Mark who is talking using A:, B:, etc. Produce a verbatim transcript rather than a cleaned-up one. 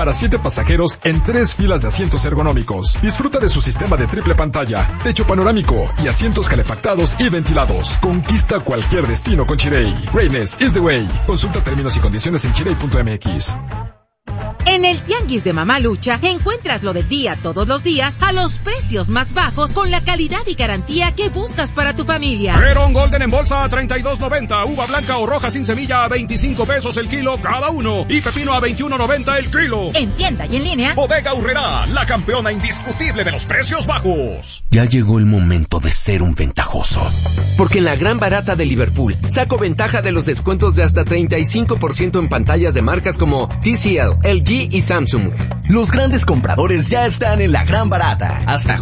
A: para siete pasajeros en tres filas de asientos ergonómicos. Disfruta de su sistema de triple pantalla, techo panorámico y asientos calefactados y ventilados. Conquista cualquier destino con Chirey. Greatness is the way. Consulta términos y condiciones en chirey punto m x.
B: En el Tianguis de Mamalucha encuentras lo del día todos los días a los precios más bajos con la calidad y garantía que buscas para tu familia.
C: Perón Golden en bolsa a treinta y dos noventa, uva blanca o roja sin semilla a veinticinco pesos el kilo cada uno y pepino a veintiuno noventa el kilo.
B: En tienda y en línea,
C: Bodega Aurrerá, la campeona indiscutible de los precios bajos.
D: Ya llegó el momento de ser un ventajoso. Porque en la gran barata de Liverpool saco ventaja de los descuentos de hasta treinta y cinco por ciento en pantallas de marcas como T C L, L G y Samsung.
E: Los grandes compradores ya están en la gran barata. Hasta